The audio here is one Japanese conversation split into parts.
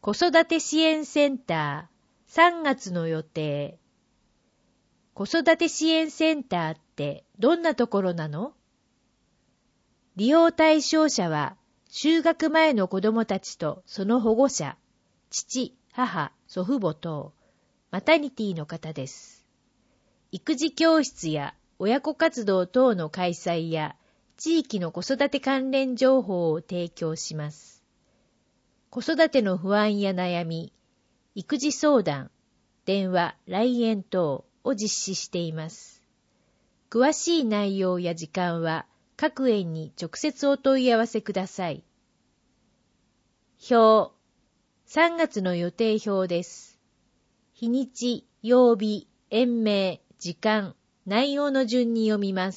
子育て支援センター3月の予定。子育て支援センターってどんなところなの？利用対象者は就学前の子どもたちとその保護者、父、母、祖父母等、マタニティの方です。育児教室や親子活動等の開催や地域の子育て関連情報を提供します。子育ての不安や悩み、育児相談、電話、来園等を実施しています。詳しい内容や時間は各園に直接お問い合わせください。表、3月の予定表です。日にち、曜日、園名、時間、内容の順に読みます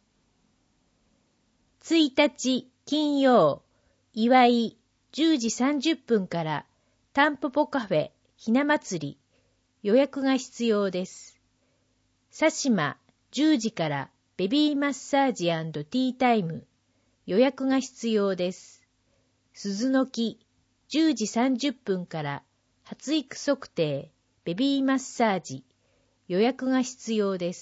。1日、金曜、祝い、10時30分からタンポポカフェひな祭り、予約が必要です。佐島10時からベビーマッサージ&ティータイム、予約が必要です。鈴の木10時30分から発育測定、ベビーマッサージ、予約が必要です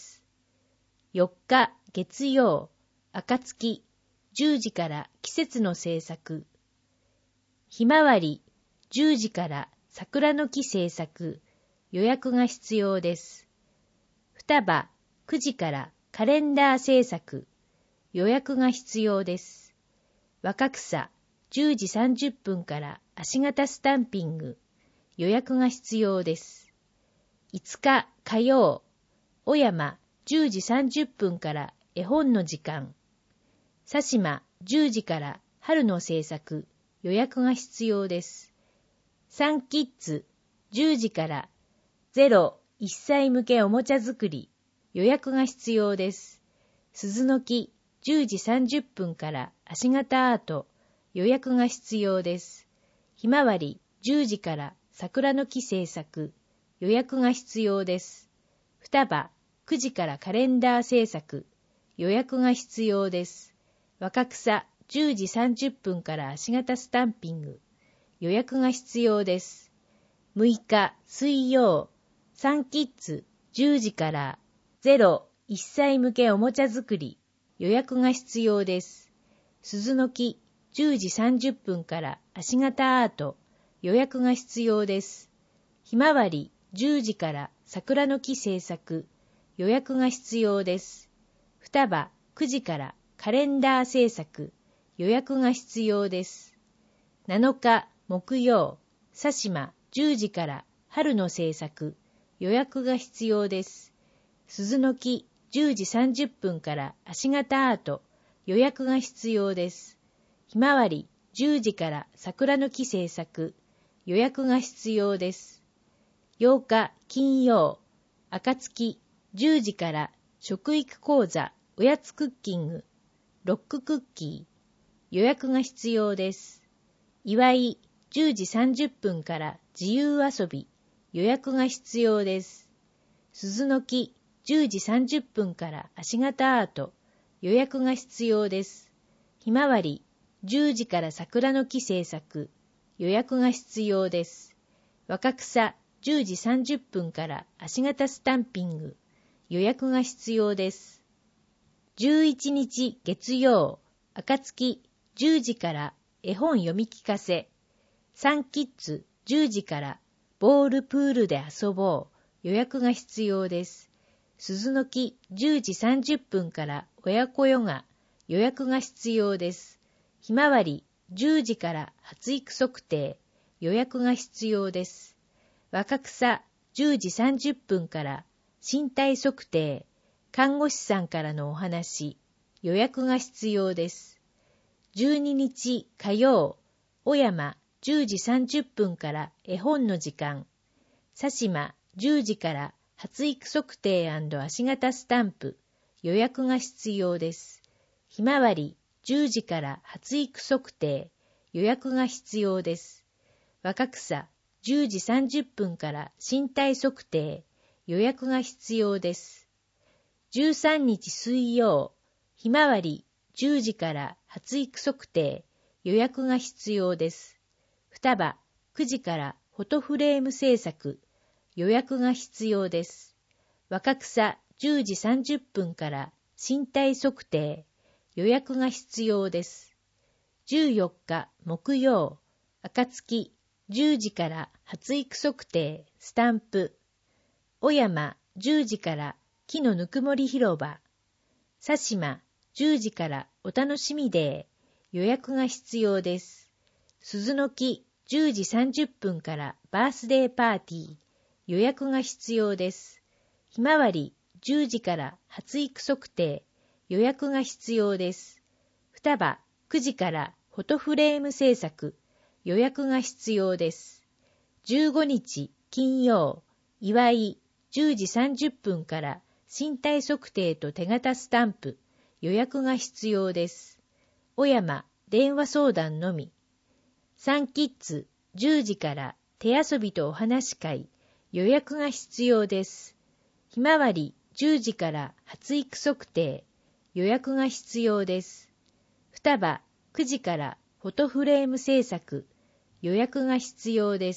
。4日月曜、暁10時から季節の制作、ひまわり10時から桜の木制作、予約が必要です。双葉9時からカレンダー制作、予約が必要です。若草10時30分から足型スタンピング、予約が必要です。5日火曜、小山10時30分から絵本の時間、佐島10時から春の制作、予約が必要です。サンキッズ10時から0、1歳向けおもちゃ作り、予約が必要です。鈴の木10時30分から足型アート、予約が必要です。ひまわり10時から桜の木制作、予約が必要です。双葉9時からカレンダー制作、予約が必要です。若草10時30分から足型スタンピング、予約が必要です。6日水曜、サンキッズ10時から0、1歳向けおもちゃ作り、予約が必要です。鈴の木10時30分から足型アート、予約が必要です。ひまわり10時から桜の木制作、予約が必要です。双葉9時からカレンダー制作、予約が必要です。7日木曜、佐島10時から春の制作、予約が必要です。鈴の木10時30分から足型アート、予約が必要です。ひまわり10時から桜の木制作、予約が必要です。8日金曜、暁10時から食育講座、おやつクッキング、ロッククッキー、予約が必要です。祝い10時30分から自由遊び、予約が必要です。鈴の木10時30分から足型アート、予約が必要です。ひまわり10時から桜の木制作、予約が必要です。若草10時30分から足型スタンピング、予約が必要です。11日月曜、暁10時から絵本読み聞かせ、サンキッズ10時からボールプールで遊ぼう、予約が必要です。鈴の木10時30分から親子ヨガ、予約が必要です。ひまわり10時から発育測定、予約が必要です。若草10時30分から身体測定、看護師さんからのお話、予約が必要です。12日火曜、小山10時30分から絵本の時間、佐島10時から発育測定&足型スタンプ、予約が必要です。ひまわり10時から発育測定、予約が必要です。若草10時30分から身体測定、予約が必要です。13日水曜、ひまわり10時から発育測定、予約が必要です。双葉9時からフォトフレーム制作、予約が必要です。若草10時30分から身体測定、予約が必要です。14日木曜、暁10時から発育測定、スタンプ。小山10時から木のぬくもり広場。佐島10時からお楽しみデー、予約が必要です。鈴の木10時30分からバースデーパーティー、予約が必要です。ひまわり10時から発育測定、予約が必要です。双葉9時からフォトフレーム制作、予約が必要です。15日金曜、祝い10時30分から身体測定と手形スタンプ、予約が必要です。小山電話相談のみ。サンキッズ10時から手遊びとお話し会、予約が必要です。ひまわり10時から発育測定、予約が必要です。双葉9時からフォトフレーム制作、予約が必要です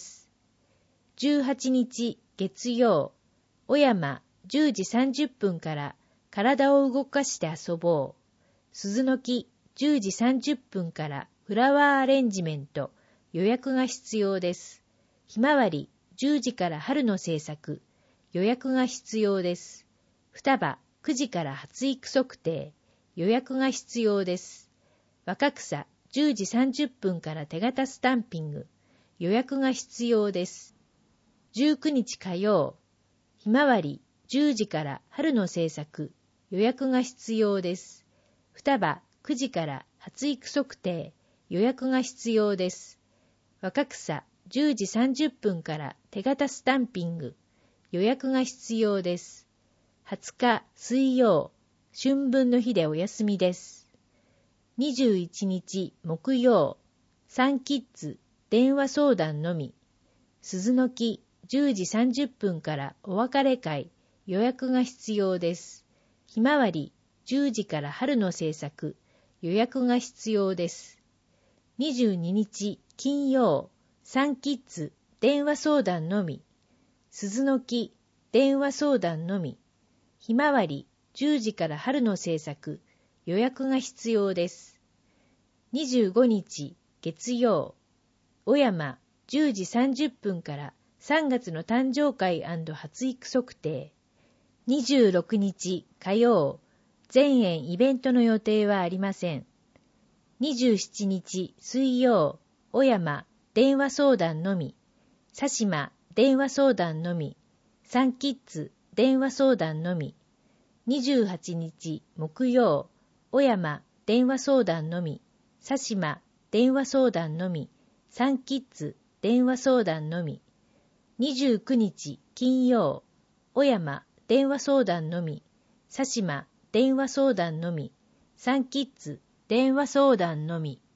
。18日月曜、小山10時30分から体を動かして遊ぼう。鈴の木10時30分からフラワーアレンジメント、予約が必要です。ひまわり10時から春の制作、予約が必要です。双葉9時から発育測定、予約が必要です。若草10時30分から手形スタンピング、予約が必要です。19日火曜、ひまわり10時から春の制作、予約が必要です。双葉9時から発育測定、予約が必要です。若草10時30分から手形スタンピング、予約が必要です。20日水曜、春分の日でお休みです。21日木曜、サンキッズ電話相談のみ。鈴の木10時30分からお別れ会、予約が必要です。ひまわり10時から春の制作、予約が必要です。22日金曜、サンキッズ電話相談のみ。鈴の木電話相談のみ。ひまわり10時から春の制作、予約が必要です。25日月曜、小山10時30分から3月の誕生会&発育測定。26日火曜、全園イベントの予定はありません。27日水曜、小山電話相談のみ。佐島電話相談のみ。サンキッズ電話相談のみ。28日木曜、小山電話相談のみ。佐島電話相談のみ。サンキッズ電話相談のみ。29日金曜、小山電話相談のみ。佐島電話相談のみ。サンキッズ電話相談のみ。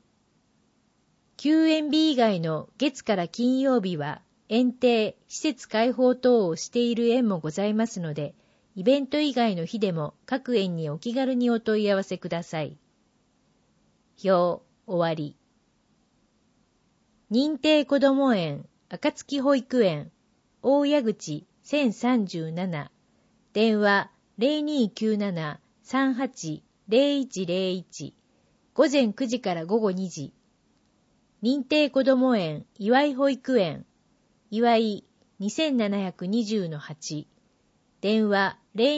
休園日以外の月から金曜日は園庭、施設開放等をしている園もございますので、イベント以外の日でも各園にお気軽にお問い合わせください。表終わり。認定こども園暁保育園大谷口1037、電話 0297-380101、午前9時から午後2時。認定こども園祝い保育園祝い 2720-8、電話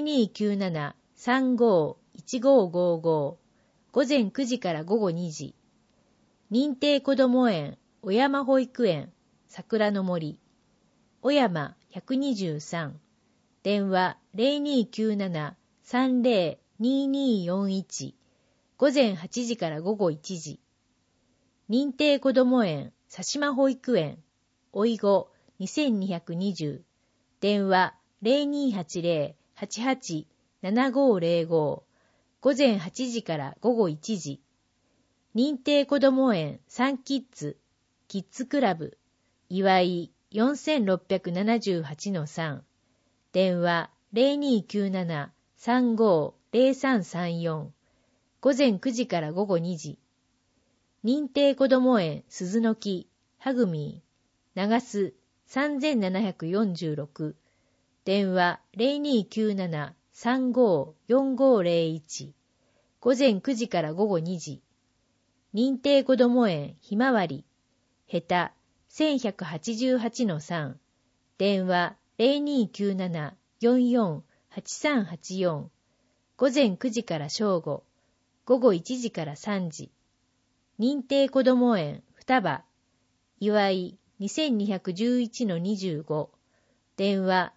0297-351555、午前9時から午後2時。認定こども園小山保育園桜の森小山123、電話 0297-302241、午前8時から午後1時。認定こども園佐島保育園おいご2220、電話 0280-887505、午前8時から午後1時。認定こども園サンキッズキッズクラブ祝い 4678-3、電話 0297-350334、午前9時から午後2時。認定こども園鈴の木はぐみ長洲3746、電話0297-354501、午前9時から午後2時。認定こども園ひまわり、下手1188-3、電話0297-448384、午前9時から正午、午後1時から3時。認定こども園双葉、岩井2211-25、電話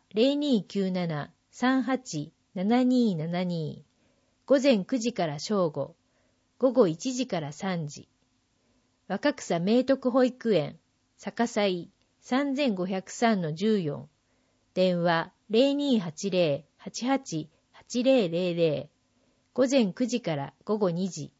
0297-387272、午前9時から正午、午後1時から3時。若草明徳保育園、逆祭3503-14、電話0280-888000、午前9時から午後2時。